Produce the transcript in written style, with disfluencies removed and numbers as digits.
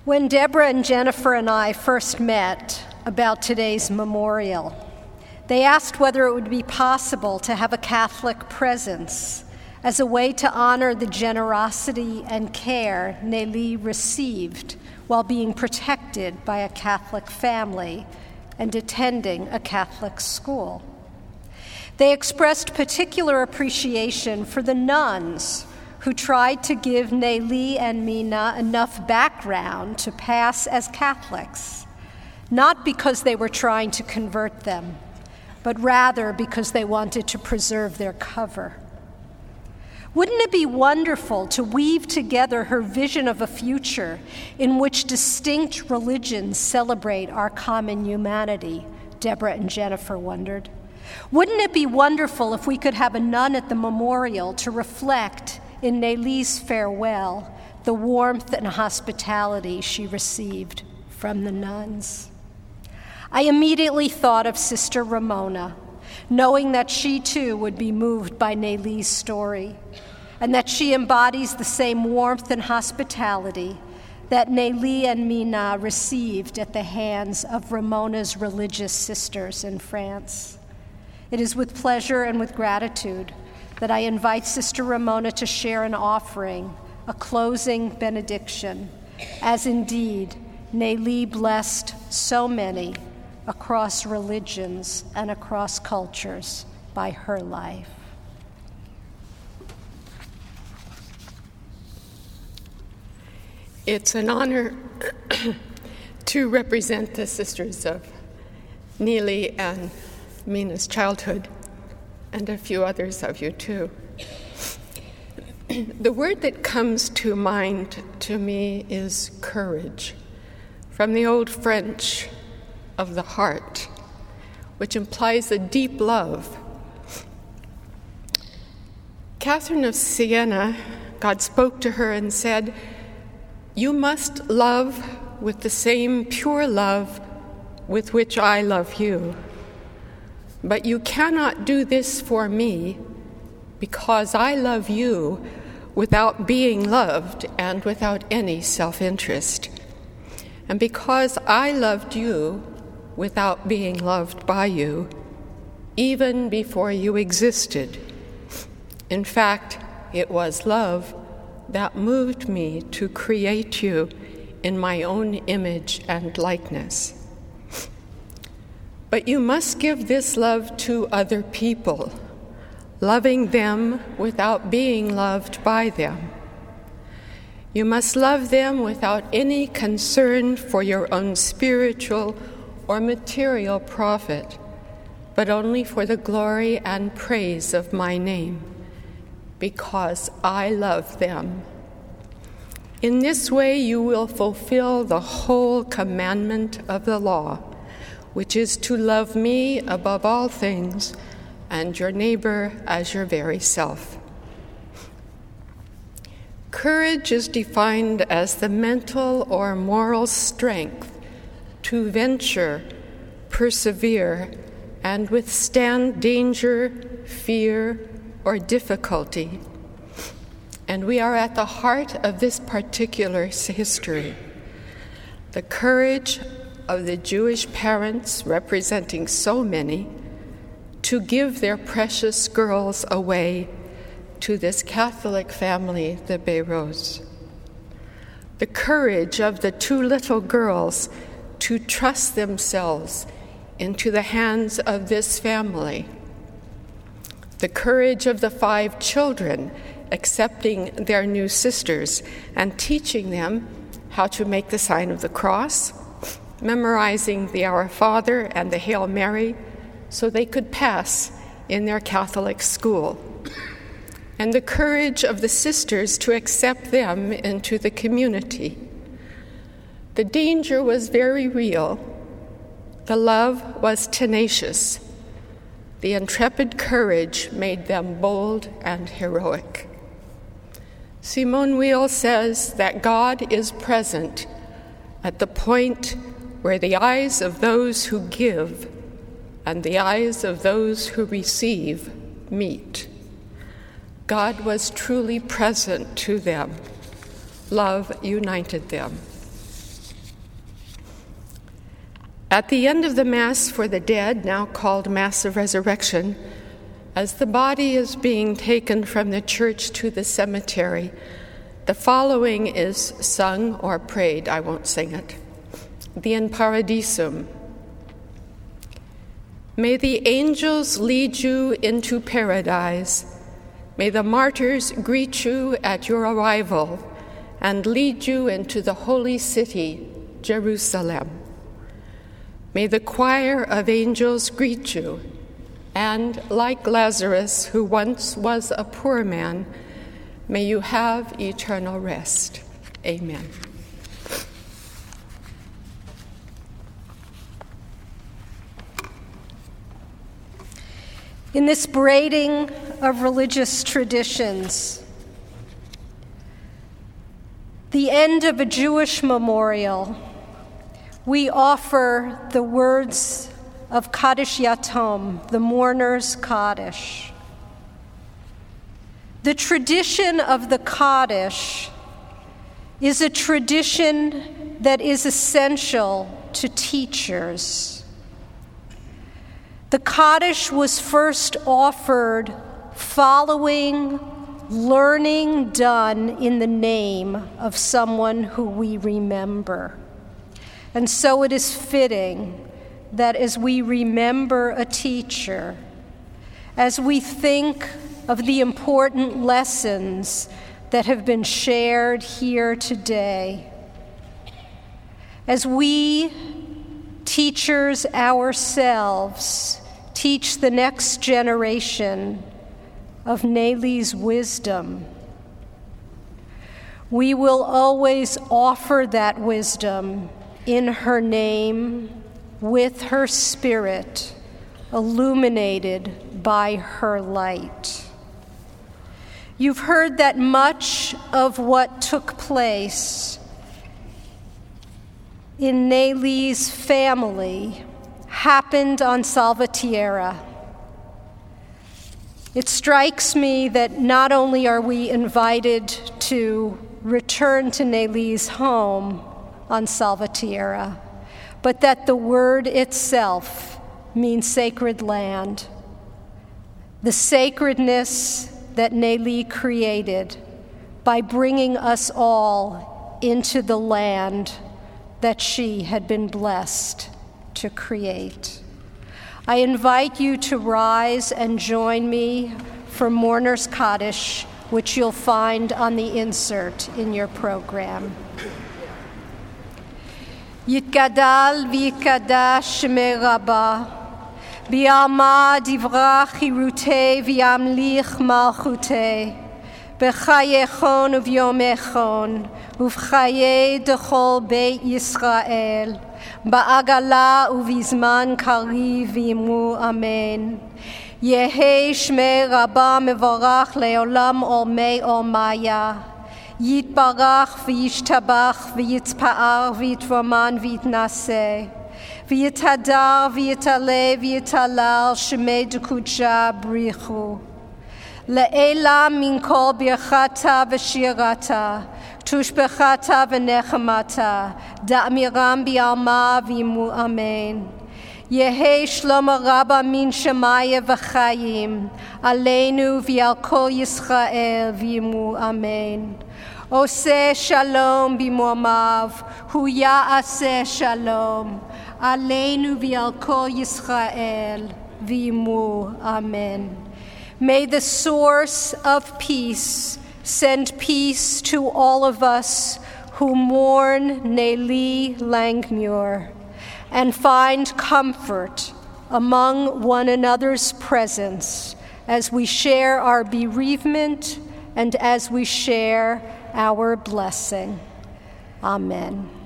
When Deborah and Jennifer and I first met about today's memorial, they asked whether it would be possible to have a Catholic presence as a way to honor the generosity and care Nellie received while being protected by a Catholic family and attending a Catholic school. They expressed particular appreciation for the nuns who tried to give Nellie and Mina enough background to pass as Catholics, not because they were trying to convert them, but rather because they wanted to preserve their cover. Wouldn't it be wonderful to weave together her vision of a future in which distinct religions celebrate our common humanity, Deborah and Jennifer wondered. Wouldn't it be wonderful if we could have a nun at the memorial to reflect in Nellie's farewell the warmth and hospitality she received from the nuns? I immediately thought of Sister Ramona, knowing that she too would be moved by Nellie's story, and that she embodies the same warmth and hospitality that Nellie and Mina received at the hands of Ramona's religious sisters in France. It is with pleasure and with gratitude that I invite Sister Ramona to share an offering, a closing benediction, as indeed Nellie blessed so many across religions and across cultures by her life. It's an honor to represent the sisters of Nellie and Mina's childhood, and a few others of you too. The word that comes to mind to me is courage, from the old French of the heart, which implies a deep love. Catherine of Siena, God spoke to her and said, "You must love with the same pure love with which I love you. But you cannot do this for me because I love you without being loved and without any self-interest. And because I loved you without being loved by you, even before you existed. In fact, it was love that moved me to create you in my own image and likeness. But you must give this love to other people, loving them without being loved by them. You must love them without any concern for your own spiritual or material profit, but only for the glory and praise of my name, because I love them. In this way you will fulfill the whole commandment of the law, which is to love me above all things and your neighbor as your very self." Courage is defined as the mental or moral strength to venture, persevere, and withstand danger, fear, or difficulty. And we are at the heart of this particular history. The courage of the Jewish parents, representing so many, to give their precious girls away to this Catholic family, the Bérots. The courage of the two little girls to trust themselves into the hands of this family. The courage of the 5 children accepting their new sisters and teaching them how to make the sign of the cross, memorizing the Our Father and the Hail Mary so they could pass in their Catholic school. And the courage of the sisters to accept them into the community. The danger was very real. The love was tenacious. The intrepid courage made them bold and heroic. Simone Weil says that God is present at the point where the eyes of those who give and the eyes of those who receive meet. God was truly present to them. Love united them. At the end of the Mass for the Dead, now called Mass of Resurrection, as the body is being taken from the church to the cemetery, the following is sung or prayed. I won't sing it. The In Paradisum. May the angels lead you into paradise. May the martyrs greet you at your arrival and lead you into the holy city, Jerusalem. May the choir of angels greet you, and like Lazarus, who once was a poor man, may you have eternal rest. Amen. In this braiding of religious traditions, the end of a Jewish memorial, we offer the words of Kaddish Yatom, the mourner's Kaddish. The tradition of the Kaddish is a tradition that is essential to teachers. The Kaddish was first offered following learning done in the name of someone who we remember. And so it is fitting that as we remember a teacher, as we think of the important lessons that have been shared here today, as we, teachers ourselves, teach the next generation of Nelly's wisdom, we will always offer that wisdom in her name, with her spirit, illuminated by her light. You've heard that much of what took place in Nelly's family happened on Salvatierra. It strikes me that not only are we invited to return to Nelly's home on Salvatierra, but that the word itself means sacred land. The sacredness that Nelly created by bringing us all into the land that she had been blessed to create. I invite you to rise and join me for Mourner's Kaddish, which you'll find on the insert in your program. Yitgadal v'yitgadash shmei Rabbah, b'yama divrach chirutei v'yamlich malchutei, b'chayechon uvyomechon, uv'chayei dechol beit Yisrael, ba'agala uvizman kariv v'yimu amen. Yehei shmei Rabbah mevorach leolam olmei olmaya. Yitbarach v'yishtabach v'yitzpa'ar v'yitvoman v'yitnaseh v'yitadar v'yitaleh v'yitalal shemei dekudsha brichu le'elam min kol birchata v'shirata tushbechata v'nechemata da'amiram bi'alma v'imu amen. Yehei Shlomo Rabbah min Shemaya v'chayim aleinu v'al kol Yisrael v'imu amen. Oseh shalom b'momav, hu ya'aseh shalom, aleinu v'al kol Yisrael v'imu amen. May the source of peace send peace to all of us who mourn Nelly Langmuir, and find comfort among one another's presence as we share our bereavement and as we share our blessing. Amen.